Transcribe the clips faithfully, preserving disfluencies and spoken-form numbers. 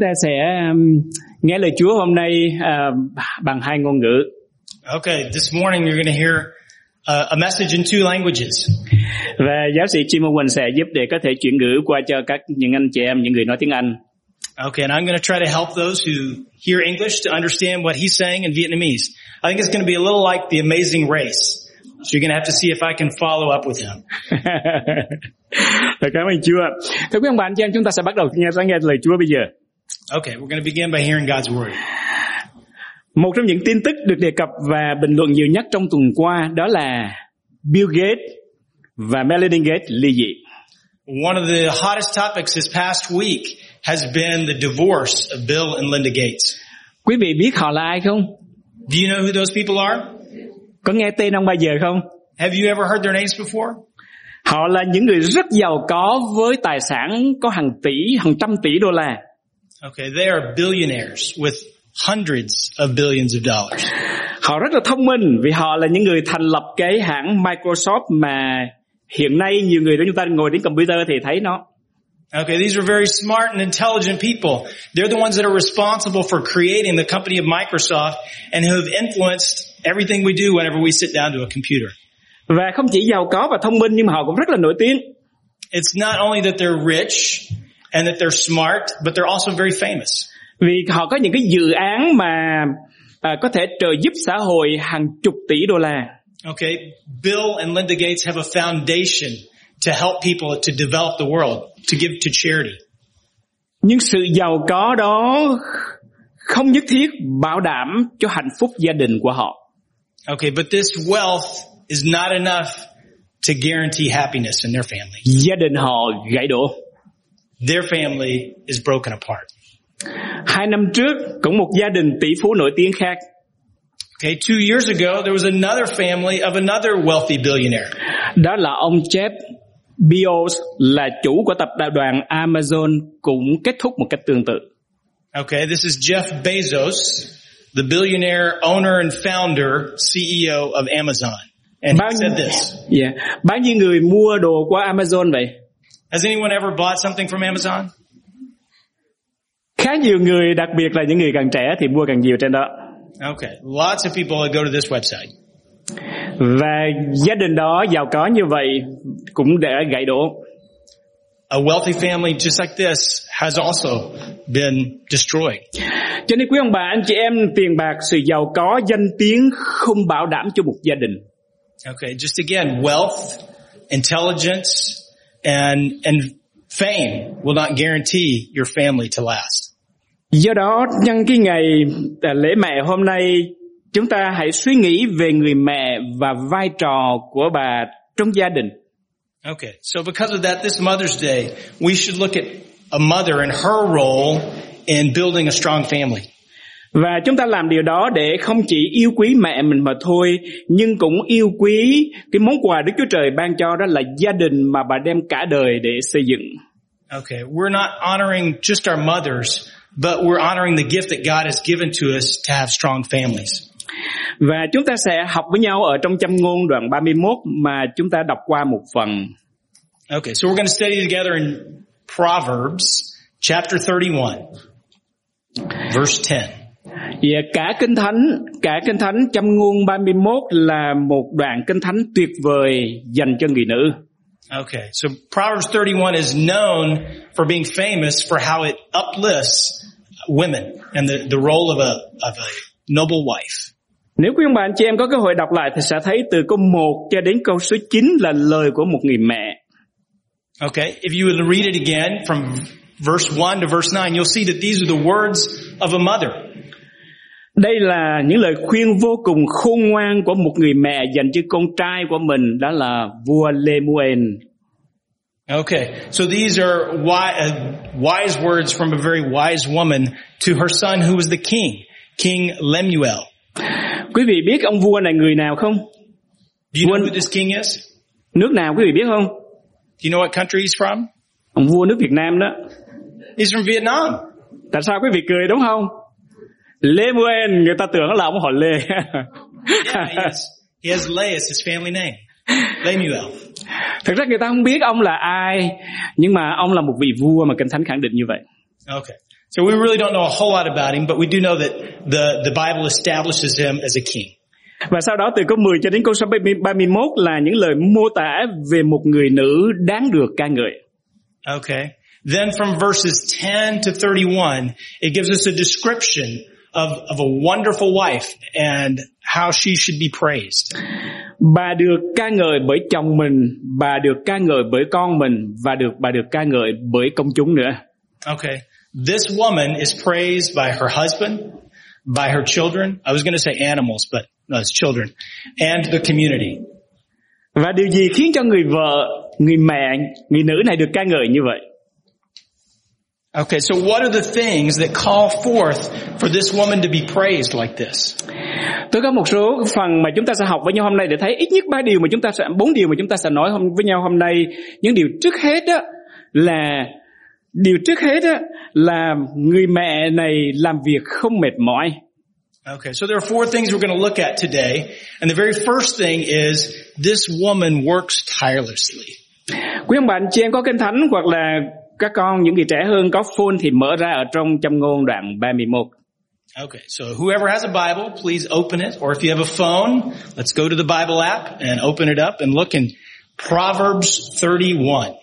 ta sẽ um, nghe lời Chúa hôm nay uh, bằng hai ngôn ngữ. Okay, this morning you're going to hear uh, a message in two languages. Và giáo sĩ Jim Owen sẽ giúp để có thể chuyển ngữ qua cho các những anh chị em, những người nói tiếng Anh. Okay, and I'm going to try to help those who hear English to understand what he's saying in Vietnamese. I think it's going to be a little like The Amazing Race. So you're going to have to see if I can follow up with him. Cảm ơn Chúa. Thưa quý ông bà anh chị em, chúng ta sẽ bắt đầu nghe nghe lời Chúa bây giờ. Okay, we're going to begin by hearing God's word. Một trong những tin tức được đề cập và bình luận nhiều nhất trong tuần qua đó là Bill Gates và Melinda Gates ly dị. One of the hottest topics this past week has been the divorce of Bill and Linda Gates. Quý vị biết họ là ai không? Do you know who those people are? Có nghe tên ông bao giờ không? Have you ever heard their names before? Họ là những người rất giàu có với tài sản có hàng tỷ, hàng trăm tỷ đô la. Okay, they are billionaires with hundreds of billions of dollars. Họ rất là thông minh vì họ là những người thành lập cái hãng Microsoft mà hiện nay nhiều người trong chúng ta ngồi đến computer thì thấy nó. Okay, these are very smart and intelligent people. They're the ones that are responsible for creating the company of Microsoft and who have influenced everything we do whenever we sit down to a computer. Và không chỉ giàu có và thông minh nhưng mà họ cũng rất là nổi tiếng. It's not only that they're rich and that they're smart, but they're also very famous. Vì họ có những cái dự án mà à, có thể trợ giúp xã hội hàng chục tỷ đô la. Okay, Bill and Linda Gates have a foundation to help people to develop the world, to give to charity. Nhưng sự giàu có đó không nhất thiết bảo đảm cho hạnh phúc gia đình của họ. Okay, but this wealth is not enough to guarantee happiness in their family. Gia đình họ gãy đổ. Their family is broken apart. Hai năm trước, cũng một gia đình tỷ phú nổi tiếng khác. Okay, two years ago, there was another family of another wealthy billionaire. Đó là ông Jeff Bezos, là chủ của tập đoàn Amazon, cũng kết thúc một cách tương tự. Okay, this is Jeff Bezos, the billionaire owner and founder, C E O of Amazon. And he said this. Yeah. Bao nhiêu người mua đồ qua Amazon vậy? Has anyone ever bought something from Amazon? Khá nhiều người, đặc biệt là những người càng trẻ thì mua càng nhiều trên đó. Okay, lots of people that go to this website. Và gia đình đó giàu có như vậy cũng đã gãy đổ. A wealthy family just like this has also been destroyed. Cho nên quý ông bà, anh chị em, tiền bạc, sự giàu có, danh tiếng không bảo đảm cho một gia đình. Okay, just again, wealth, intelligence, and and fame will not guarantee your family to last. Do đó, nhân cái ngày lễ mẹ hôm nay, chúng ta hãy suy nghĩ về người mẹ và vai trò của bà trong gia đình. Okay, so because of that, this Mother's Day, we should look at a mother and her role in building a strong family. Và chúng ta làm điều đó để không chỉ yêu quý mẹ mình mà thôi, nhưng cũng yêu quý cái món quà Đức Chúa Trời ban cho, đó là gia đình mà bà đem cả đời để xây dựng. Okay, we're not honoring just our mothers, but we're honoring the gift that God has given to us to have strong families. Và chúng ta sẽ học với nhau ở trong Châm ngôn đoạn ba mươi mốt mà chúng ta đọc qua một phần. Okay, so we're going to study together in Proverbs chapter thirty-one, verse ten. Và cả Kinh Thánh, cả Kinh Thánh Châm ngôn ba mươi mốt là một đoạn Kinh Thánh tuyệt vời dành cho người nữ. Okay, so Proverbs thirty-one is known for being famous for how it uplifts women and the, the role of a, of a noble wife. Nếu quý ông bà anh chị em có cơ hội đọc lại thì sẽ thấy từ câu một cho đến câu số chín là lời của một người mẹ. Okay, if you would read it again from verse one to verse nine, you'll see that these are the words of a mother. Đây là những lời khuyên vô cùng khôn ngoan của một người mẹ dành cho con trai của mình, đó là vua Lemuel. Okay, so these are wise, uh, wise words from a very wise woman to her son who was the king, King Lemuel. Quý vị biết ông vua này người nào không? Do you know who this king is? Nước nào quý vị biết không? Do you know what country he's from? Ông vua nước Việt Nam đó. He's from Vietnam. Tại sao quý vị cười đúng không? Lemuel, người ta tưởng là ông họ Lê. Yeah, he has, he has Lê as his family name. Lemuel. Thực ra người ta không biết ông là ai, nhưng mà ông là một vị vua mà Kinh Thánh khẳng định như vậy. Okay. So we really don't know a whole lot about him, but we do know that the, the Bible establishes him as a king. Và sau đó từ câu mười cho đến câu số ba mươi mốt là những lời mô tả về một người nữ đáng được ca ngợi. Okay. Then from verses ten to thirty-one, it gives us a description of, of a wonderful wife and how she should be praised. Bà được ca ngợi bởi chồng mình, bà được ca ngợi bởi con mình, và được bà được ca ngợi bởi công chúng nữa. Okay. This woman is praised by her husband, by her children. I was going to say animals, but no, it's children. And the community. Và điều gì khiến cho người vợ, người mẹ, người nữ này được ca ngợi như vậy? Okay, so what are the things that call forth for this woman to be praised like this? Tôi có một số phần mà chúng ta sẽ học với nhau hôm nay để thấy ít nhất ba điều mà chúng ta sẽ, bốn điều mà chúng ta sẽ nói với nhau hôm nay. Những điều trước hết đó là Điều trước hết á, là người mẹ này làm việc không mệt mỏi. Okay, so there are four things we're going to look at today. And the very first thing is this woman works tirelessly. Quý ông bà anh chị em có Kinh Thánh hoặc là các con, những người trẻ hơn có phone thì mở ra ở trong Châm Ngôn đoạn ba mươi mốt. Okay, so whoever has a Bible, please open it. Or if you have a phone, let's go to the Bible app and open it up and look in Proverbs thirty-one.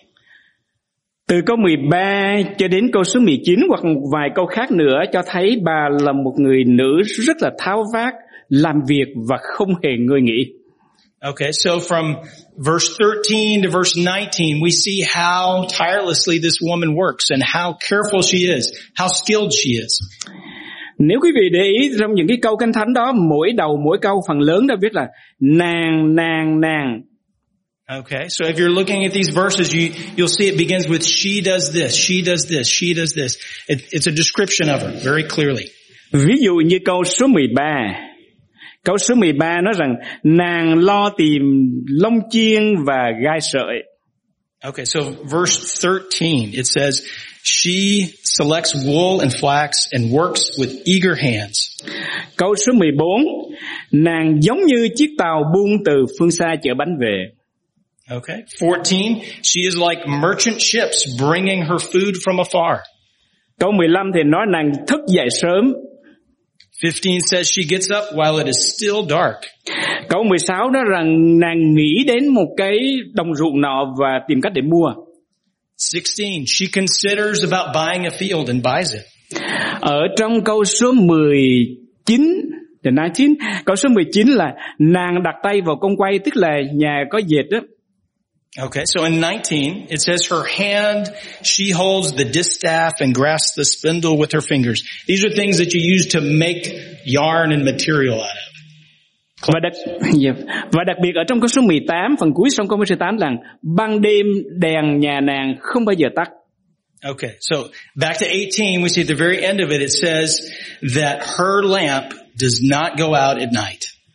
Từ câu mười ba cho đến câu số mười chín hoặc vài câu khác nữa cho thấy bà là một người nữ rất là tháo vát, làm việc và không hề ngơi nghỉ. Okay, so from verse thirteen to verse nineteen, we see how tirelessly this woman works and how careful she is, how skilled she is. Nếu quý vị để ý trong những cái câu Kinh Thánh đó, mỗi đầu mỗi câu phần lớn đã viết là nàng, nàng, nàng. Okay, so if you're looking at these verses, you, you'll see it begins with she does this, she does this, she does this. It, it's a description of her very clearly. Ví dụ như câu số mười ba. Câu số mười ba nói rằng nàng lo tìm lông chiên và gai sợi. Okay, so verse thirteen, it says, she selects wool and flax and works with eager hands. Câu số mười bốn, nàng giống như chiếc tàu buông từ phương xa chở bánh về. Okay. fourteen, she is like merchant ships bringing her food from afar. Câu mười lăm thì nói nàng thức dậy sớm. fifteen says she gets up while it is still dark. Câu mười sáu đó rằng nàng nghĩ đến một cái đồng ruộng nọ và tìm cách để mua. sixteen, she considers about buying a field and buys it. Ở trong câu số mười chín, the nineteen, câu số mười chín là nàng đặt tay vào công quay, tức là nhà có dệt đó. Okay, so in nineteen, it says her hand, she holds the distaff and grasps the spindle with her fingers. These are things that you use to make yarn and material out of. Và đặc, và đặc biệt ở trong câu số mười tám, phần cuối trong câu mười tám là ban đêm đèn nhà nàng không bao giờ tắt. Okay, so back to eighteen, we see at the very end of it, it says that her lamp does not go out at night.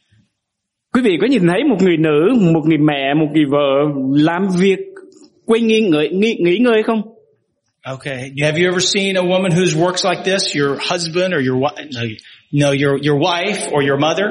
Quý vị có nhìn thấy một người nữ, một người mẹ, một người vợ làm việc quên nghỉ ngơi, nghỉ, nghỉ ngơi không? Okay, have you ever seen a woman who works like this? Your husband or your wife? No, your your wife or your mother?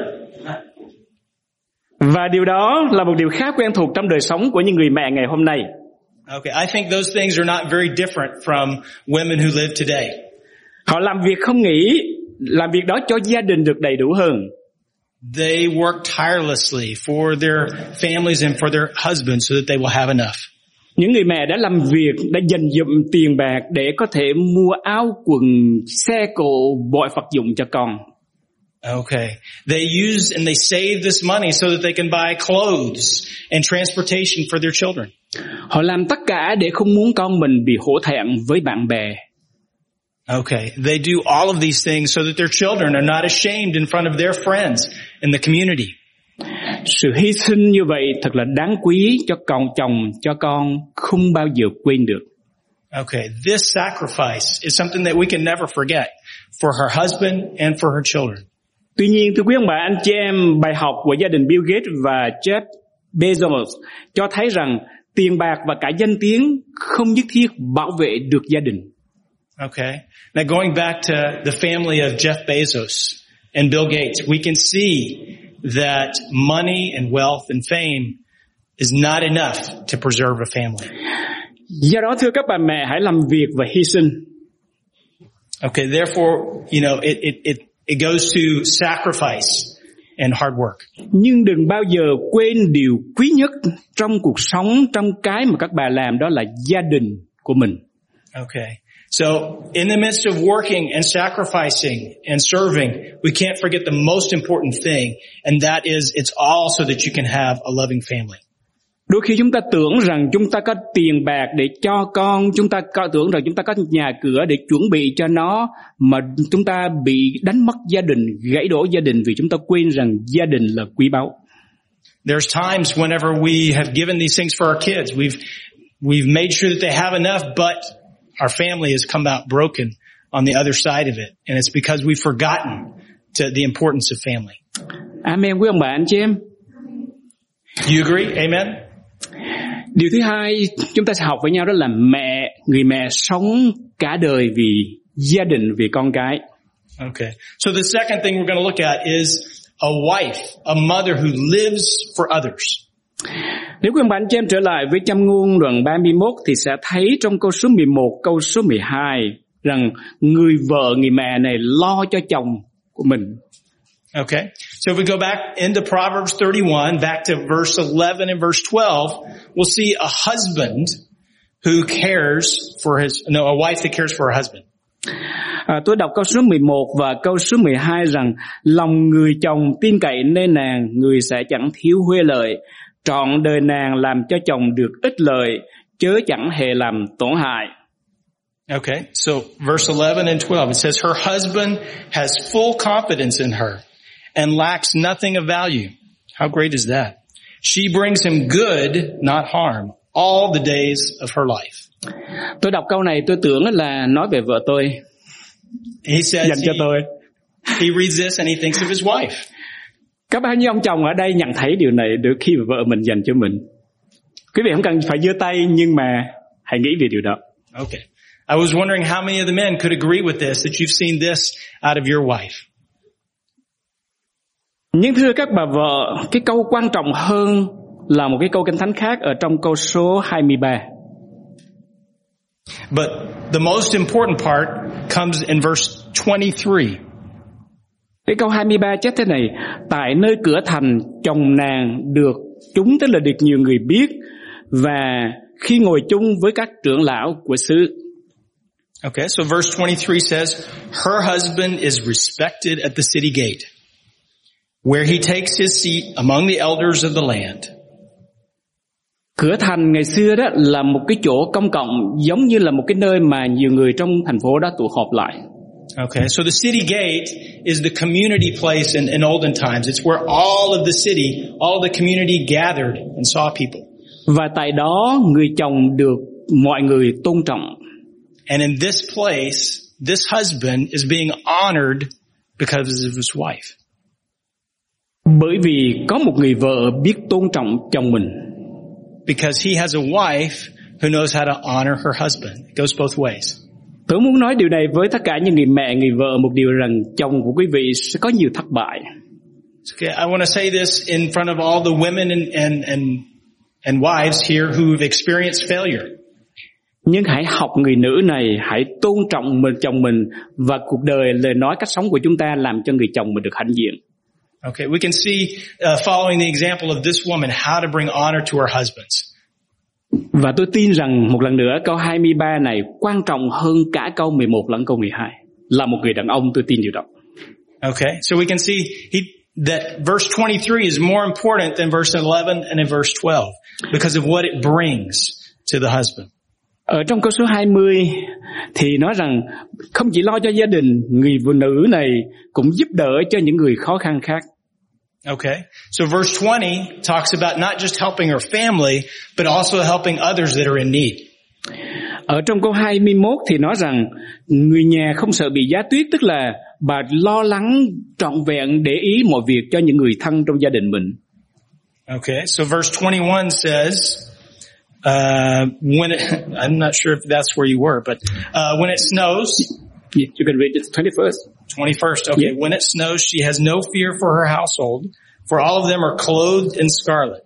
Và điều đó là một điều khá quen thuộc trong đời sống của những người mẹ ngày hôm nay. Okay, I think those things are not very different from women who live today. Họ làm việc không nghỉ, làm việc đó cho gia đình được đầy đủ hơn. They work tirelessly for their families and for their husbands so that they will have enough. Những người mẹ đã làm việc, đã dành dụm tiền bạc để có thể mua áo quần, xe cộ, mọi vật dụng cho con. Okay. They use and they save this money so that they can buy clothes and transportation for their children. Họ làm tất cả để không muốn con mình bị hổ thẹn với bạn bè. Okay. They do all of these things so that their children are not ashamed in front of their friends in the community. Sự hy sinh như vậy thật là đáng quý cho con chồng, cho con không bao giờ quên được. Okay. This sacrifice is something that we can never forget for her husband and for her children. Tuy nhiên, thưa quý ông bà anh chị em, bài học của gia đình Bill Gates và Jeff Bezos cho thấy rằng tiền bạc và cả danh tiếng không nhất thiết bảo vệ được gia đình. Okay. Now going back to the family of Jeff Bezos and Bill Gates, we can see that money and wealth and fame is not enough to preserve a family. Do đó thưa các bà mẹ, hãy làm việc và hy sinh. Okay, therefore, you know, it, it, it, it goes to sacrifice and hard work. Nhưng đừng bao giờ quên điều quý nhất trong cuộc sống, trong cái mà các bà làm, đó là gia đình của mình. Okay. So, in the midst of working and sacrificing and serving, we can't forget the most important thing, and that is it's all so that you can have a loving family. Đôi khi chúng ta tưởng rằng chúng ta có tiền bạc để cho con, chúng ta có tưởng rằng chúng ta có nhà cửa để chuẩn bị cho nó, mà chúng ta bị đánh mất gia đình, gãy đổ gia đình vì chúng ta quên rằng gia đình là quý báu. There's times whenever we have given these things for our kids, we've we've made sure that they have enough, but our family has come out broken on the other side of it, and it's because we've forgotten to the importance of family. Amen, quý ông bà anh chị em. You agree? Amen. Điều thứ hai chúng ta sẽ học với nhau đó là mẹ, người mẹ sống cả đời vì gia đình, vì con cái. Okay. So the second thing we're going to look at is a wife, a mother who lives for others. Nếu quý ông bà anh chị em trở lại với Châm ngôn đoạn ba mươi mốt thì sẽ thấy trong câu số mười một, câu số mười hai rằng người vợ, người mẹ này lo cho chồng của mình. Okay. So if we go back into Proverbs thirty-one, back to verse eleven and verse twelve, we'll see a husband who cares for his, no, a wife that cares for her husband. À, tôi đọc câu số mười một và câu số mười hai rằng lòng người chồng tin cậy nơi nàng, người sẽ chẳng thiếu huê lợi. Trọn đời nàng làm cho chồng được ích lợi, chớ chẳng hề làm tổn hại. Okay. So verse eleven and twelve, it says, her husband has full confidence in her and lacks nothing of value. How great is that? She brings him good, not harm, all the days of her life. Tôi đọc câu này tôi tưởng là nói về vợ tôi. He says dành cho he, tôi. he reads this and he thinks of his wife. Các bao nhiêu ông chồng ở đây nhận thấy điều này được khi vợ mình dành cho mình? Quý vị không cần phải giơ tay, nhưng mà hãy nghĩ về điều đó. Okay. I was wondering how many of the men could agree with this, that you've seen this out of your wife. Nhưng thưa các bà vợ, cái câu quan trọng hơn là một cái câu Kinh Thánh khác ở trong câu số hai mươi ba. But the most important part comes in verse twenty-three. Cái câu hai mươi ba chép thế này: tại nơi cửa thành chồng nàng được chúng, tức là được nhiều người biết, và khi ngồi chung với các trưởng lão của xứ. Okay, so verse twenty-three says, her husband is respected at the city gate, where he takes his seat among the elders of the land. Cửa thành ngày xưa đó là một cái chỗ công cộng, giống như là một cái nơi mà nhiều người trong thành phố đó tụ họp lại. Okay, so the city gate is the community place in, in olden times. It's where all of the city, all of the community gathered and saw people. Và tại đó người chồng được mọi người tôn trọng. And in this place, this husband is being honored because of his wife. Bởi vì có một người vợ biết tôn trọng chồng mình. Because he has a wife who knows how to honor her husband. It goes both ways. Tôi muốn nói điều này với tất cả những người mẹ, người vợ một điều rằng chồng của quý vị sẽ có nhiều thất bại. Okay, I want to say this in front of all the women and and and and wives here who've experienced failure. Nhưng hãy học người nữ này, hãy tôn trọng mình chồng mình, và cuộc đời, lời nói, cách sống của chúng ta làm cho người chồng mình được hãnh diện. Okay, we can see uh, following the example of this woman how to bring honor to her husbands. Và tôi tin rằng một lần nữa câu hai mươi ba này quan trọng hơn cả câu mười một lẫn câu mười hai. Là một người đàn ông, tôi tin điều đó. Okay, so we can see he, that verse twenty-three is more important than verse eleven and in verse twelve because of what it brings to the husband. Ở trong câu số hai mươi thì nói rằng không chỉ lo cho gia đình, người phụ nữ này cũng giúp đỡ cho những người khó khăn khác. Okay, so verse twenty talks about not just helping her family, but also helping others that are in need. Ở trong câu hai mươi mốt thì nói rằng người nhà không sợ bị giá tuyết, tức là bà lo lắng trọn vẹn để ý mọi việc cho những người thân trong gia đình mình. Okay, so verse twenty-one says, uh, when it, I'm not sure if that's where you were, but uh, when it snows, Yeah, you can read it. twenty-first. twenty-first. Okay, yeah. When it snows, she has no fear for her household, for all of them are clothed in scarlet.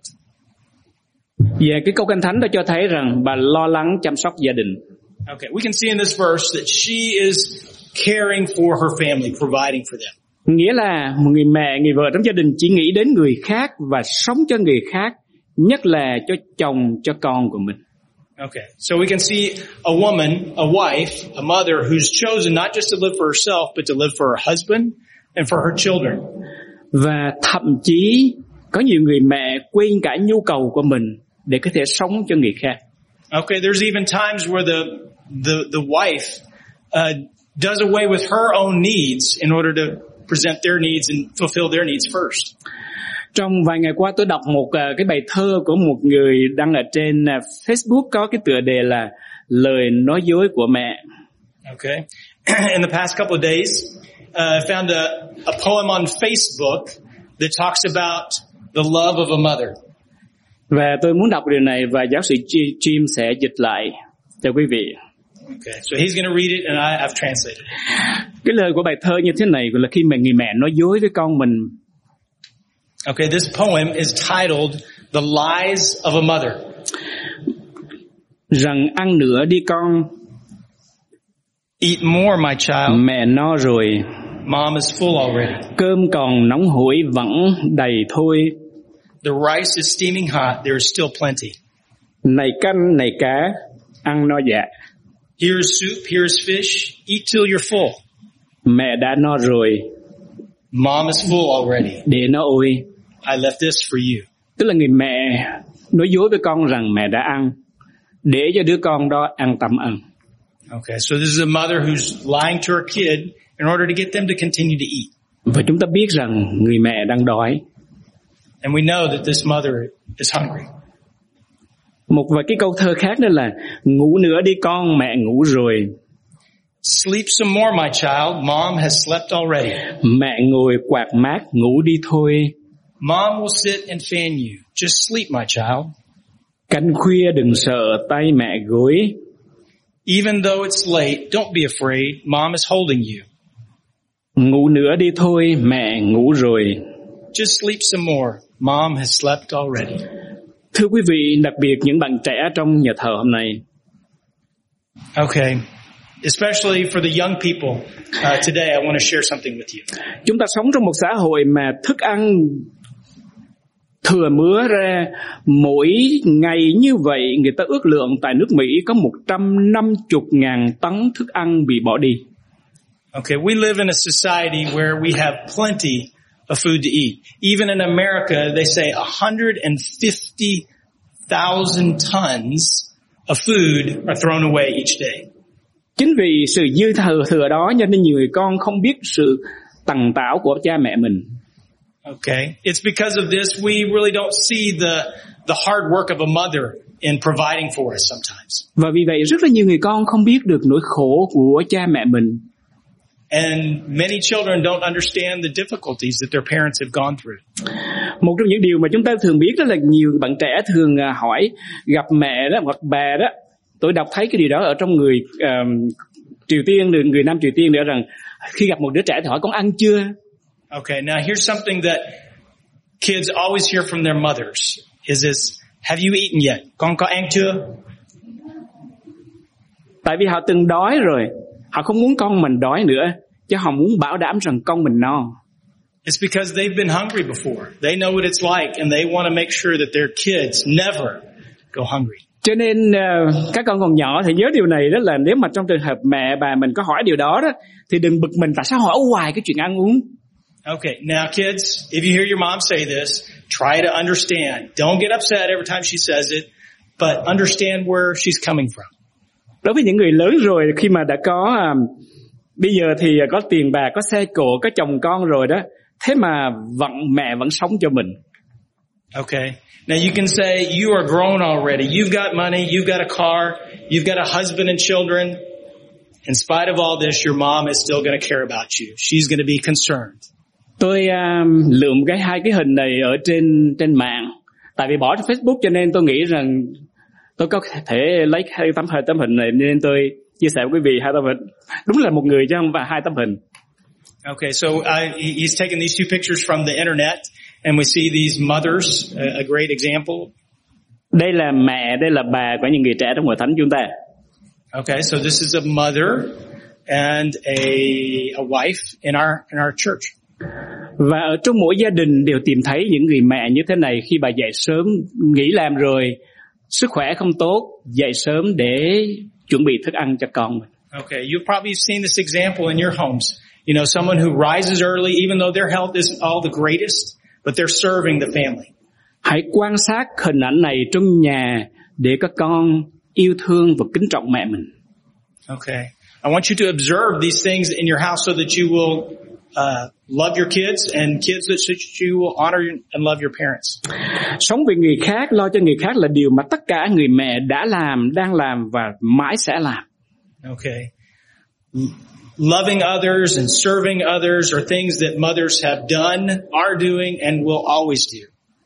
Về cái câu Kinh Thánh đó cho thấy rằng bà lo lắng chăm sóc gia đình. Okay, we can see in this verse that she is caring for her family, providing for them. Nghĩa là một người mẹ, người vợ trong gia đình chỉ nghĩ đến người khác và sống cho người khác, nhất là cho chồng, cho con của mình. Okay, so we can see a woman, a wife, a mother who's chosen not just to live for herself, but to live for her husband and for her children. Và thậm chí có nhiều người mẹ quên cả nhu cầu của mình để có thể sống cho người khác. Okay, there's even times where the the the wife uh, does away with her own needs in order to present their needs and fulfill their needs first. Trong vài ngày qua tôi đọc một uh, cái bài thơ của một người đăng ở trên uh, Facebook có cái tựa đề là lời nói dối của mẹ. Okay, in the past couple of days, uh, I found a a poem on Facebook that talks about the love of a mother. Và tôi muốn đọc điều này và giáo sĩ Jim sẽ dịch lại cho quý vị. Okay, so he's going to read it and I, I've translated it. Cái lời của bài thơ như thế này là khi mà người mẹ nói dối với con mình. Okay, this poem is titled The Lies of a Mother. Rằng ăn nữa đi con. Eat more, my child. Mẹ no rồi. Mom is full already. Cơm còn nóng hổi vẫn đầy thôi. The rice is steaming hot. There is still plenty. Này canh, này cá, ăn no dạ. Here's soup, here's fish. Eat till you're full. Mẹ đã no rồi. Mom is full already. Để nó ôi. I left this for you. Tức là người mẹ nói dối với con rằng mẹ đã ăn, để cho đứa con đó ăn tầm ăn. Okay, so this is a mother who's lying to her kid in order to get them to continue to eat. Và chúng ta biết rằng người mẹ đang đói. And we know that this mother is hungry. Một vài cái câu thơ khác nữa là ngủ nữa đi con, mẹ ngủ rồi. Sleep some more, my child. Mom has slept already. Mẹ ngồi quạt mát, ngủ đi thôi. Mom will sit and fan you. Just sleep, my child. Canh khuya đừng sợ, tay mẹ gối. Even though it's late, don't be afraid. Mom is holding you. Ngủ nữa đi thôi, mẹ ngủ rồi. Just sleep some more. Mom has slept already. Thưa quý vị, đặc biệt những bạn trẻ trong nhà thờ hôm nay. Okay. Especially for the young people, uh, today I want to share something with you. Chúng ta sống trong một xã hội mà thức ăn thừa mứa ra mỗi ngày như vậy, người ta ước lượng tại nước Mỹ có một trăm năm mươi ngàn tấn thức ăn bị bỏ đi. Okay, we live in a society where we have plenty of food to eat. Even in America, they say one hundred fifty thousand tons of food are thrown away each day. Chính vì sự dư thừa thừa đó cho nên nhiều người con không biết sự tằn tảo của cha mẹ mình. Okay, it's because of this we really don't see the the hard work of a mother in providing for us sometimes. Và vì vậy rất là nhiều người con không biết được nỗi khổ của cha mẹ mình. And many children don't understand the difficulties that their parents have gone through. Một trong những điều mà chúng ta thường biết đó là nhiều bạn trẻ thường hỏi gặp mẹ đó hoặc bà đó. Tôi đọc thấy cái điều đó ở trong người um, Triều Tiên, người Nam Triều Tiên nữa, rằng khi gặp một đứa trẻ thì hỏi con ăn chưa. Okay, now here's something that kids always hear from their mothers. Is this, have you eaten yet? Con có ăn chưa? Tại vì họ từng đói rồi, họ không muốn con mình đói nữa, chứ họ muốn bảo đảm rằng con mình no. It's because they've been hungry before. They know what it's like and they want to make sure that their kids never go hungry. Cho nên uh, các con còn nhỏ thì nhớ điều này, đó là nếu mà trong trường hợp mẹ bà mình có hỏi điều đó đó thì đừng bực mình tại sao hỏi hoài cái chuyện ăn uống. Okay, now kids, if you hear your mom say this, try to understand. Don't get upset every time she says it, but understand where she's coming from. Đối với những người lớn rồi, khi mà đã có um, bây giờ thì có tiền bạc, có xe cộ, có chồng con rồi đó, thế mà vẫn mẹ vẫn sống cho mình. Okay. Now you can say you are grown already. You've got money, you've got a car, you've got a husband and children. In spite of all this, your mom is still going to care about you. She's going to be concerned. Tôi um, lượm cái hai cái hình này ở trên trên mạng. Tại vì bỏ trên Facebook cho nên tôi nghĩ rằng tôi có thể lấy hai tấm hai tấm hình này nên tôi chia sẻ với quý vị hai tấm hình. Đúng là một người chứ không phải hai tấm hình. Okay, so uh, he's taken these two pictures from the internet. And we see these mothers, a great example. Đây là mẹ, đây là bà của những người trẻ trong hội thánh chúng ta. Okay, so this is a mother and a a wife in our in our church. Và ở trong mỗi gia đình đều tìm thấy những người mẹ như thế này, khi bà dậy sớm, nghỉ làm rồi, sức khỏe không tốt, dậy sớm để chuẩn bị thức ăn cho con mình. Okay, you've probably seen this example in your homes. You know, someone who rises early, even though their health isn't all the greatest, but they're serving the family. Hãy quan sát hình ảnh này trong nhà để các con yêu thương và kính trọng mẹ mình. Okay. I want you to observe these things in your house so that you will uh, love your kids, and kids that you will honor and love your parents. Sống vì người khác, lo cho người khác là điều mà tất cả người mẹ đã làm, đang làm và mãi sẽ làm. Okay. Loving others and serving others are things that mothers have done, are doing, and will always do.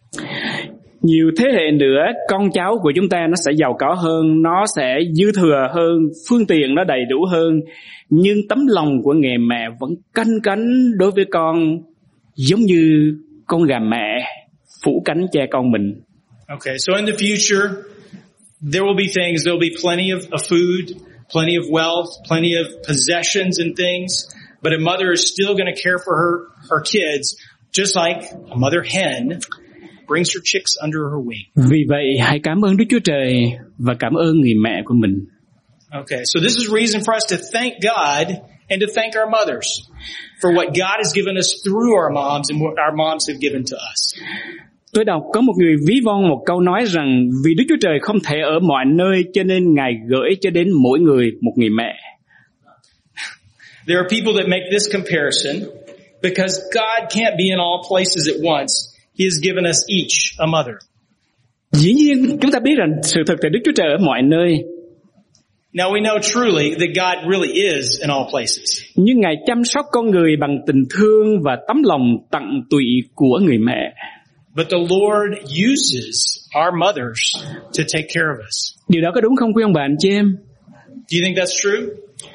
Nhiều thế hệ nữa, con cháu của chúng ta nó sẽ giàu có hơn, nó sẽ dư thừa hơn, phương tiện nó đầy đủ hơn, nhưng tấm lòng của người mẹ vẫn canh cánh đối với con, giống như con gà mẹ phủ cánh che con mình. Okay, so in the future, there will be things, there will be plenty of, of food, plenty of wealth, plenty of possessions and things, but a mother is still going to care for her, her kids, just like a mother hen brings her chicks under her wing. Vì vậy, hãy cảm ơn Đức Chúa Trời và cảm ơn người mẹ của mình. Okay, so this is reason for us to thank God and to thank our mothers for what God has given us through our moms and what our moms have given to us. Tôi đọc có một người ví von một câu nói rằng vì Đức Chúa Trời không thể ở mọi nơi cho nên Ngài gửi cho đến mỗi người một người mẹ. There are people that make this comparison because God can't be in all places at once. He has given us each a mother. Dĩ nhiên chúng ta biết rằng sự thật là Đức Chúa Trời ở mọi nơi. Now we know truly that God really is in all places. Nhưng Ngài chăm sóc con người bằng tình thương và tấm lòng tận tụy của người mẹ. But the Lord uses our mothers to take care of us. Điều đó có đúng không quý ông bà anh chị em? Do you think that's true?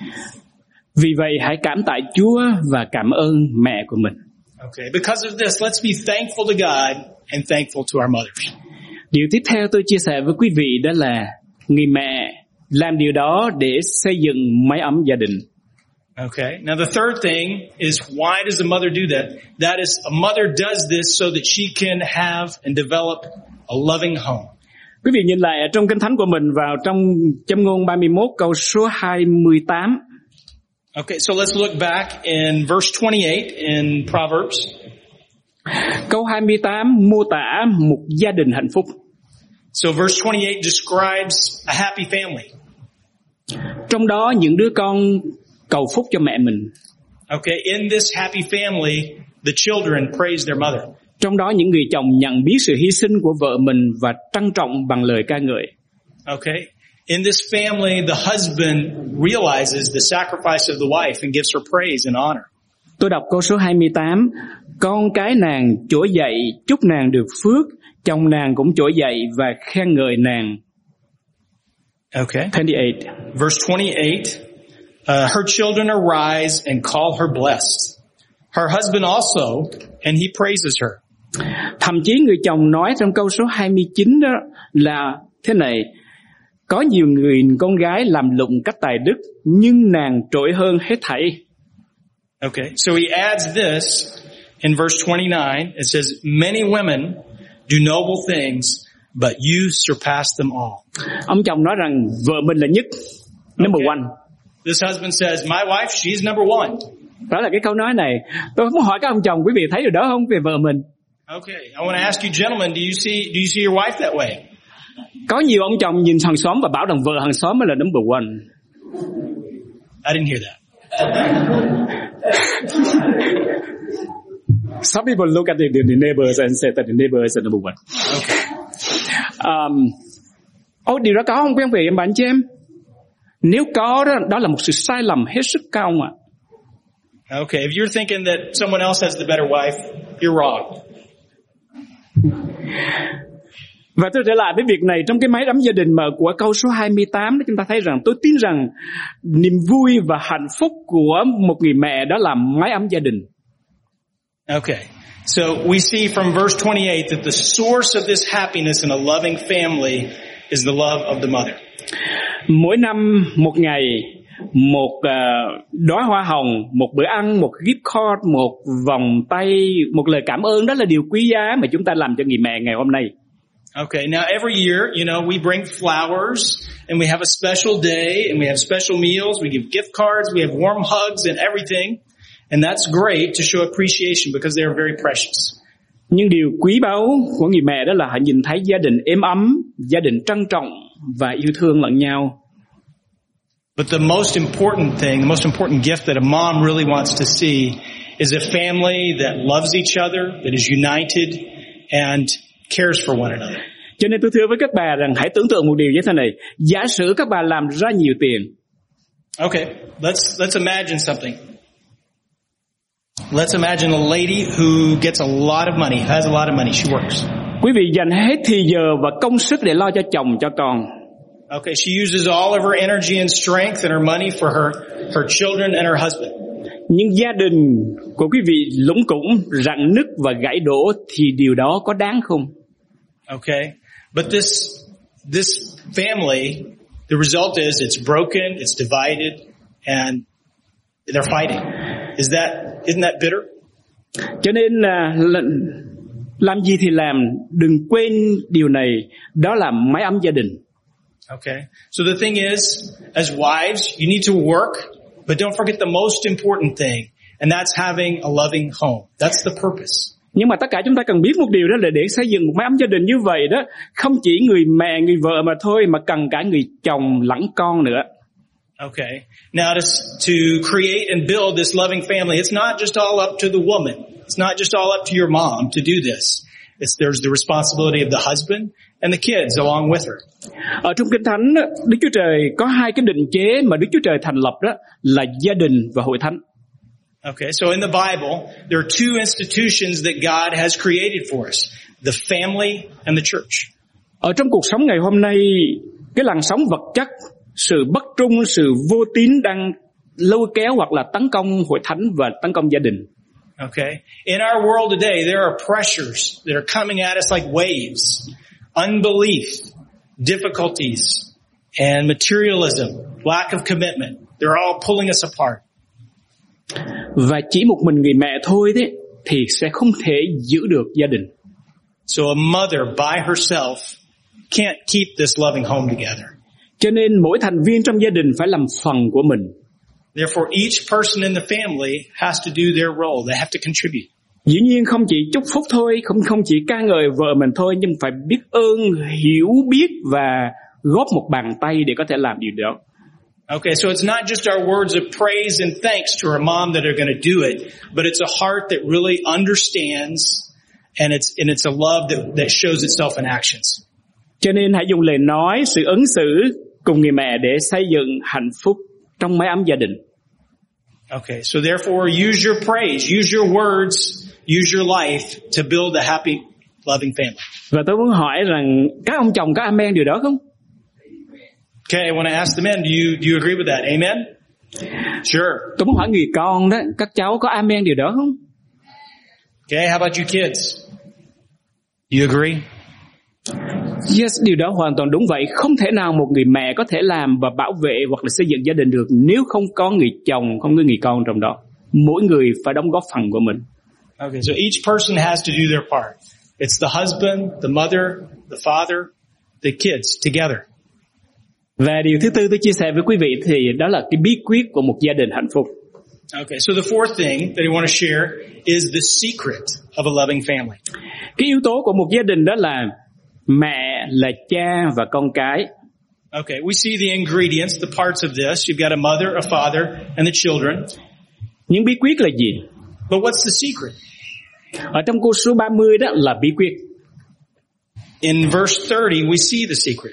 Vì vậy hãy cảm tạ Chúa và cảm ơn mẹ của mình. Okay, because of this, let's be thankful to God and thankful to our mothers. Điều tiếp theo tôi chia sẻ với quý vị đó là người mẹ làm điều đó để xây dựng mái ấm gia đình. Okay, now the third thing is, why does a mother do that? That is, a mother does this so that she can have and develop a loving home. Quý vị nhìn lại ở trong Kinh Thánh của mình vào trong Châm ngôn ba mươi mốt câu số hai mươi tám. Okay, so let's look back in verse twenty-eight in Proverbs. Câu hai mươi tám mô tả một gia đình hạnh phúc. So verse twenty-eight describes a happy family. Trong đó những đứa con cầu phúc cho mẹ mình. Okay, in this happy family, the children praise their mother. Trong đó những người chồng nhận biết sự hy sinh của vợ mình và trân trọng bằng lời ca ngợi. Okay, in this family, the husband realizes the sacrifice of the wife and gives her praise and honor. Tôi đọc câu số hai mươi tám, con cái nàng trỗi dậy chúc nàng được phước, chồng nàng cũng trỗi dậy và khen ngợi nàng. Okay. twenty-eight. Verse twenty-eight, uh, her children arise and call her blessed. Her husband also, and he praises her. Thậm chí người chồng nói trong câu số hai mươi chín đó là thế này, có nhiều người con gái làm lụng cách tài đức, nhưng nàng trội hơn hết thảy. Okay, so he adds this in verse twenty-nine. It says, many women do noble things, but you surpass them all. Ông chồng nói rằng vợ mình là nhất, number Okay. one. This husband says, my wife, she's number one. Đó là cái câu nói này. Tôi muốn hỏi các ông chồng, quý vị thấy điều đó không về vợ mình? Okay, I want to ask you gentlemen, do you see do you see your wife that way? Có nhiều ông chồng nhìn hàng xóm và bảo rằng vợ hàng xóm mới là number one. I didn't hear that. Some people look at the, the, the neighbors and say that the neighbor is the number one. Okay. Um, Ô, điều đó có không quý vị em bạn chị em? Nếu có đó, đó là một sự sai lầm hết sức cao ông ạ. Okay, if you're thinking that someone else has the better wife, you're wrong. Và tôi trở lại với việc này trong cái mái ấm gia đình mà của câu số hai mươi tám đó, chúng ta thấy rằng tôi tin rằng niềm vui và hạnh phúc của một người mẹ đó là mái ấm gia đình. Okay, so we see from verse twenty-eight that the source of this happiness in a loving family is the love of the mother. Mỗi năm một ngày, một uh, đóa hoa hồng, một bữa ăn, một gift card, một vòng tay, một lời cảm ơn, đó là điều quý giá mà chúng ta làm cho người mẹ ngày hôm nay. Okay, now every year, you know, we bring flowers and we have a special day and we have special meals, we give gift cards, we have warm hugs and everything. And that's great to show appreciation because they are very precious. Nhưng điều quý báu của người mẹ đó là họ nhìn thấy gia đình êm ấm, gia đình trân trọng và yêu thương lẫn nhau. But the most important thing, the most important gift that a mom really wants to see is a family that loves each other, that is united and cares for one another. Cho nên tôi thưa với các bà rằng hãy tưởng tượng một điều như thế này. Giả sử các bà làm ra nhiều tiền. Okay, let's let's imagine something. Let's imagine a lady who gets a lot of money, has a lot of money, she works. Quý vị dành hết thì giờ và công sức để lo cho chồng, cho con. Okay, she uses all of her energy and strength and her money for her her children and her husband. Nhưng gia đình của quý vị lủng củng, rạn nứt và gãy đổ thì điều đó có đáng không? Okay, but this this family, the result is it's broken, it's divided, and they're fighting. Is that isn't that bitter? Cho nên là làm gì thì làm, đừng quên điều này, đó là mái ấm gia đình. Okay, so the thing is, as wives, you need to work, but don't forget the most important thing, and that's having a loving home. That's the purpose. Nhưng mà tất cả chúng ta cần biết một điều đó là để xây dựng một mái ấm gia đình như vậy đó, không chỉ người mẹ, người vợ mà thôi, mà cần cả người chồng lẫn con nữa. Okay. Now to, to create and build this loving family, it's not just all up to the woman. It's not just all up to your mom to do this. It's, there's the responsibility of the husband and the kids along with her. Ở trong Kinh Thánh, Đức Chúa Trời có hai cái định chế mà Đức Chúa Trời thành lập đó là gia đình và hội thánh. Okay, so in the Bible, there are two institutions that God has created for us, the family and the church. Ở trong cuộc sống ngày hôm nay, cái làn sóng vật chất, sự bất trung, sự vô tín đang lôi kéo hoặc là tấn công hội thánh và tấn công gia đình. Okay, in our world today, there are pressures that are coming at us like waves, unbelief, difficulties, and materialism, lack of commitment. They're all pulling us apart. Và chỉ một mình người mẹ thôi đấy thì sẽ không thể giữ được gia đình. So a mother by herself can't keep this loving home together. Cho nên mỗi thành viên trong gia đình phải làm phần của mình. Therefore, each person in the family has to do their role. They have to contribute. Dĩ nhiên không chỉ chúc phúc thôi, không không chỉ ca ngợi vợ mình thôi, nhưng phải biết ơn, hiểu biết và góp một bàn tay để có thể làm điều đó. Okay, so it's not just our words of praise and thanks to our mom that are going to do it, but it's a heart that really understands, and it's and it's a love that that shows itself in actions. Cho nên hãy dùng lời nói, sự ứng xử cùng người mẹ để xây dựng hạnh phúc trong mái ấm gia đình. Okay, so therefore use your praise, use your words, use your life to build a happy, loving family. Và tôi muốn hỏi rằng các ông chồng có amen điều đó không? Okay, I want to ask the men, do you do you agree with that? Amen? Sure. Tôi muốn hỏi người con đó, các cháu có amen điều đó không? Okay, how about you kids? Do you agree? Yes, điều đó hoàn toàn đúng vậy. Không thể nào một người mẹ có thể làm và bảo vệ hoặc là xây dựng gia đình được nếu không có người chồng, không có người con trong đó. Mỗi người phải đóng góp phần của mình. Okay, so each person has to do their part. It's the husband, the mother, the father, the kids together. Và điều thứ tư tôi chia sẻ với quý vị thì đó là cái bí quyết của một gia đình hạnh phúc. Okay, so the fourth thing that I want to share is the secret of a loving family. Cái yếu tố của một gia đình đó là mẹ, là cha và con cái. Okay, we see the ingredients, the parts of this. You've got a mother, a father, and the children. Những bí quyết là gì? But what's the secret? Ở trong câu số ba mươi đó là bí quyết. In verse thirty, we see the secret.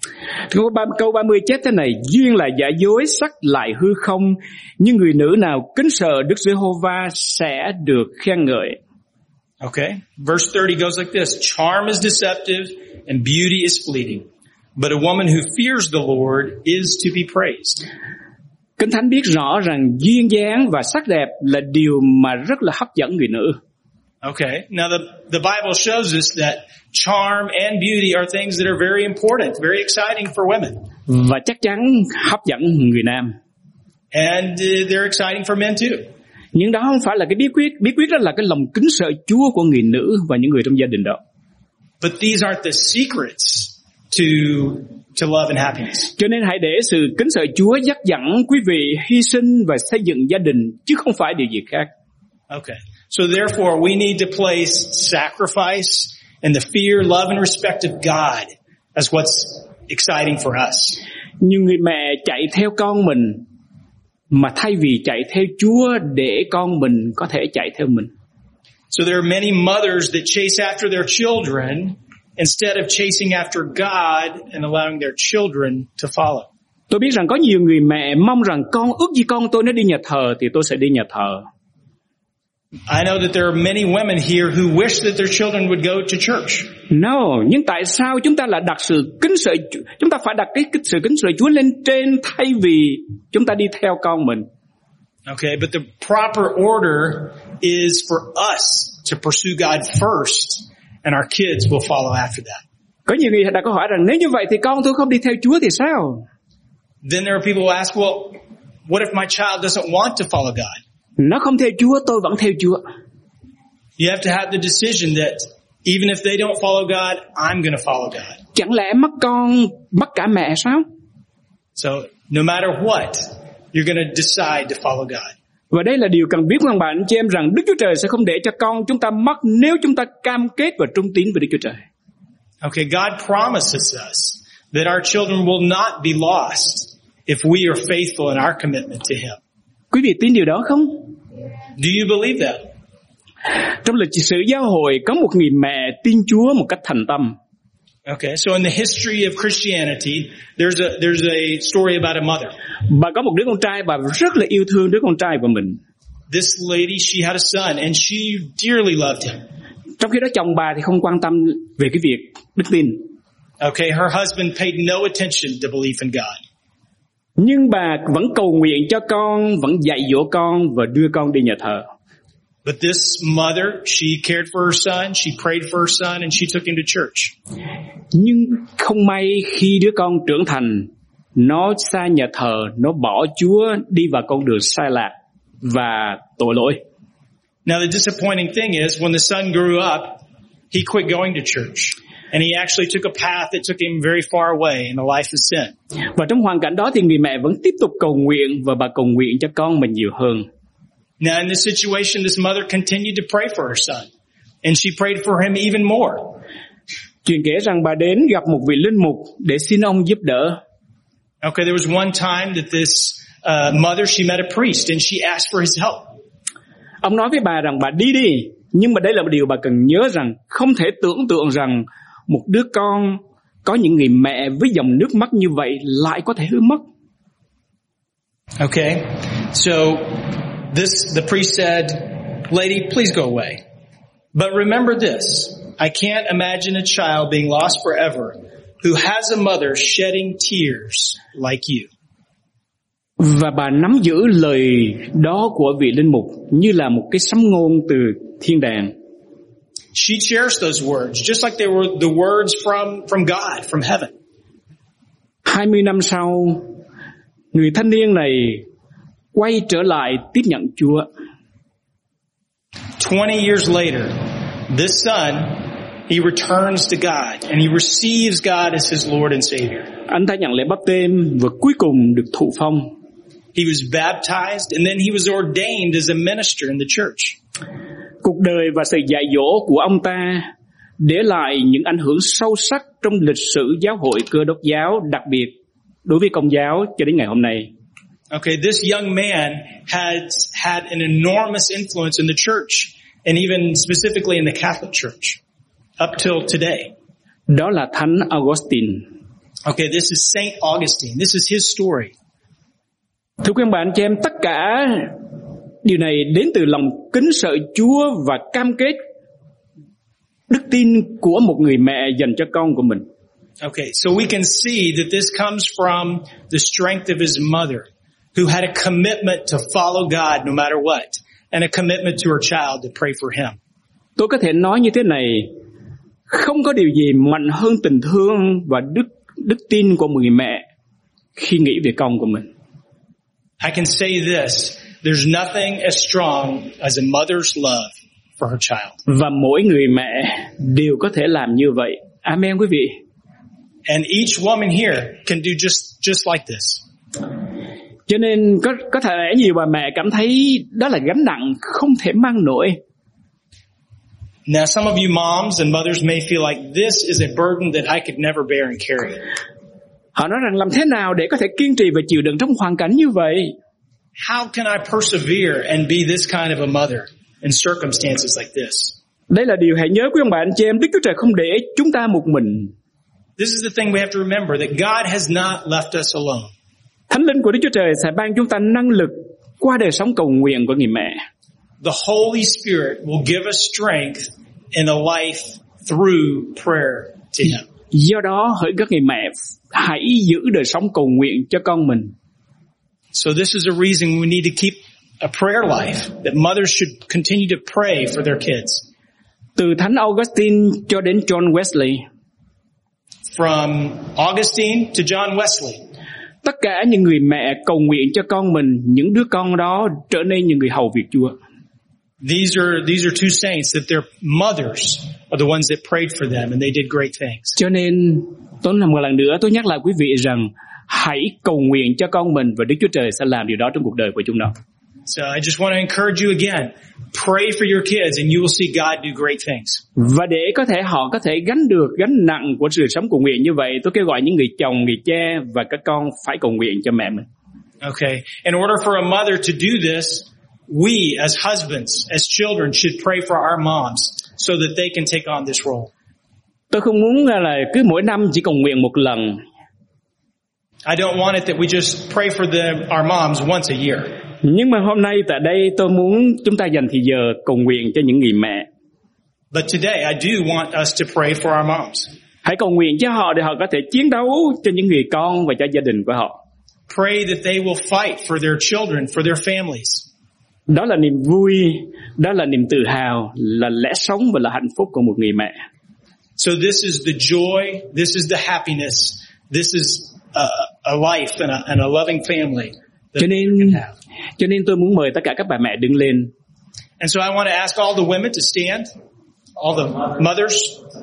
Câu ba mươi chép thế này: duyên là giả dối, sắc lại hư không, nhưng người nữ nào kính sợ Đức Giê-hô-va sẽ được khen ngợi. Okay, verse thirty goes like this: charm is deceptive and beauty is fleeting, but a woman who fears the Lord is to be praised. Kinh Thánh biết rõ rằng duyên dáng và sắc đẹp là điều mà rất là hấp dẫn người nữ. Okay, now the the Bible shows us that charm and beauty are things that are very important, very exciting for women. Và chắc chắn hấp dẫn người nam. And uh, they're exciting for men too. Nhưng đó không phải là cái bí quyết. Bí quyết đó là cái lòng kính sợ Chúa của người nữ và những người trong gia đình đó. But these aren't the secrets to to love and happiness. Cho nên hãy để sự kính sợ Chúa dắt dẫn quý vị hy sinh và xây dựng gia đình, chứ không phải điều gì khác. Okay. So therefore we need to place sacrifice and the fear, love and respect of God as what's exciting for us. Nhiều người mẹ chạy theo con mình, mà thay vì chạy theo Chúa để con mình có thể chạy theo mình. So there are many mothers that chase after their children instead of chasing after God and allowing their children to follow. Tôi biết rằng có nhiều người mẹ mong rằng con ước gì con tôi nó đi nhà thờ thì tôi sẽ đi nhà thờ. I know that there are many women here who wish that their children would go to church. No, nhưng tại sao chúng ta lại đặt sự kính sợ, chúng ta phải đặt cái, cái sự kính sợ Chúa lên trên thay vì chúng ta đi theo con mình. Okay, but the proper order is for us to pursue God first, and our kids will follow after that. Có nhiều người đặt câu hỏi rằng nếu như vậy thì con tôi không đi theo Chúa thì sao? Then there are people who ask, well, what if my child doesn't want to follow God? Nó không theo Chúa, tôi vẫn theo Chúa. You have to have the decision that even if they don't follow God, I'm going to follow God. Chẳng lẽ mất con, mất cả mẹ sao? So no matter what, you're going to decide to follow God. Và đây là điều cần biết của bạn chị em rằng Đức Chúa Trời sẽ không để cho con chúng ta mất nếu chúng ta cam kết và trung tín với Đức Chúa Trời. Okay, God promises us that our children will not be lost if we are faithful in our commitment to Him. Quý vị tin điều đó không? Do you believe that? Trong lịch sử giáo hội có một người mẹ tin Chúa một cách thành tâm. Okay, so in the history of Christianity, there's a there's a story about a mother. Bà có một đứa con trai, bà rất là yêu thương đứa con trai của mình. This lady, she had a son and she dearly loved him. Trong khi đó chồng bà thì không quan tâm về cái việc đức tin. Okay, her husband paid no attention to belief in God. Nhưng bà vẫn cầu nguyện cho con, vẫn dạy dỗ con và đưa con đi nhà thờ. But this mother, she cared for her son, she prayed for her son, and she took him to church. Nhưng không may khi đứa con trưởng thành, nó xa nhà thờ, nó bỏ Chúa đi vào con đường sai lạc và tội lỗi. Now the disappointing thing is when the son grew up, he quit going to church. And he actually took a path that took him very far away in a life of sin. Và trong hoàn cảnh đó thì người mẹ vẫn tiếp tục cầu nguyện và bà cầu nguyện cho con mình nhiều hơn. Now in this situation, this mother continued to pray for her son. And she prayed for him even more. Chuyện kể rằng bà đến gặp một vị linh mục để xin ông giúp đỡ. Okay, there was one time that this uh, mother, she met a priest and she asked for his help. Ông nói với bà rằng bà đi đi. Nhưng mà đây là một điều bà cần nhớ rằng không thể tưởng tượng rằng một đứa con có những người mẹ với dòng nước mắt như vậy lại có thể hư mất. Okay, so this the priest said, "Lady, please go away. But remember this, I can't imagine a child being lost forever who has a mother shedding tears like you." Và bà nắm giữ lời đó của vị linh mục như là một cái sấm ngôn từ thiên đàng. She cherished those words just like they were the words from from God, from heaven. hai mươi năm sau, người thanh niên này quay trở lại tiếp nhận Chúa. twenty years later, this son, he returns to God and he receives God as his Lord and Savior. Anh ta nhận lễ báp têm và cuối cùng được thụ phong. He was baptized and then he was ordained as a minister in the church. Cuộc đời và sự dạy dỗ của ông ta để lại những ảnh hưởng sâu sắc trong lịch sử giáo hội Cơ Đốc giáo, đặc biệt đối với Công giáo cho đến ngày hôm nay. Okay, this young man has had an enormous influence in the church and even specifically in the Catholic Church up till today. Đó là Thánh Augustine. Okay, this is Saint Augustine. This is his story. Thưa quý bạn chị em, tất cả điều này đến từ lòng kính sợ Chúa và cam kết đức tin của một người mẹ dành cho con của mình. Okay, so we can see that this comes from the strength of his mother, who had a commitment to follow God no matter what, and a commitment to her child to pray for him. Tôi có thể nói như thế này, không có điều gì mạnh hơn tình thương và đức đức tin của người mẹ khi nghĩ về con của mình. I can say this, there's nothing as strong as a mother's love for her child. Và mỗi người mẹ đều có thể làm như vậy. Amen quý vị. And each woman here can do just just like this. Cho nên có có thể nhiều bà mẹ cảm thấy đó là gánh nặng không thể mang nổi. Now some of you moms and mothers may feel like this is a burden that I could never bear and carry. Họ nói rằng làm thế nào để có thể kiên trì và chịu đựng trong hoàn cảnh như vậy? How can I persevere and be this kind of a mother in circumstances like this? Đây là điều hãy nhớ quý ông bà anh chị em, Đức Chúa Trời không để chúng ta một mình. This is the thing we have to remember, that God has not left us alone. Thánh linh của Đức Chúa Trời sẽ ban chúng ta năng lực qua đời sống cầu nguyện của người mẹ. The Holy Spirit will give us strength in a life through prayer to Him. Do đó, hỡi các người mẹ, hãy giữ đời sống cầu nguyện cho con mình. So this is a reason we need to keep a prayer life, that mothers should continue to pray for their kids. Từ Thánh Augustine cho đến John Wesley. From Augustine to John Wesley. Tất cả những người mẹ cầu nguyện cho con mình, những đứa con đó trở nên những người hầu việc Chúa. These are these are two saints that their mothers are the ones that prayed for them and they did great things. Cho nên tôi làm một lần nữa tôi nhắc lại quý vị rằng hãy cầu nguyện cho con mình và Đức Chúa Trời sẽ làm điều đó trong cuộc đời của chúng nó. So I just want to encourage you again. Pray for your kids and you will see God do great things. Và để có thể họ có thể gánh được gánh nặng của sự sống cầu nguyện như vậy, tôi kêu gọi những người chồng, người cha và các con phải cầu nguyện cho mẹ mình. Okay. In order for a mother to do this, we as husbands, as children should pray for our moms so that they can take on this role. Tôi không muốn là cứ mỗi năm chỉ cầu nguyện một lần. I don't want it that we just pray for them, our moms once a year. Nhưng mà hôm nay tại đây tôi muốn chúng ta dành thì giờ cầu nguyện cho những người mẹ. But today I do want us to pray for our moms. Hãy cầu nguyện cho họ để họ có thể chiến đấu cho những người con và cho gia đình của họ. Pray that they will fight for their children, for their families. Đó là niềm vui, đó là niềm tự hào, là lẽ sống và là hạnh phúc của một người mẹ. So this is the joy, this is the happiness, this is a, a life and a, and a loving family. Cho nên, cho nên tôi muốn mời tất cả các bà mẹ đứng lên. And so I want to ask all the women to stand, all the mothers.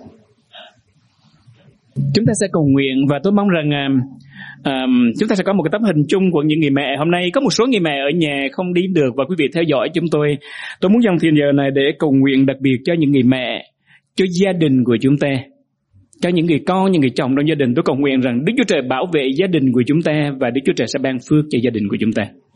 Chúng ta sẽ cầu nguyện và tôi mong rằng um, chúng ta sẽ có một cái tấm hình chung của những người mẹ. Hôm nay có một số người mẹ ở nhà không đi được và quý vị theo dõi chúng tôi. Tôi muốn dành thời giờ này để cầu nguyện đặc biệt cho những người mẹ, cho gia đình của chúng ta, cho những người con, những người chồng trong gia đình. Tôi cầu nguyện rằng Đức Chúa Trời bảo vệ gia đình của chúng ta và Đức Chúa Trời sẽ ban phước cho gia đình của chúng ta.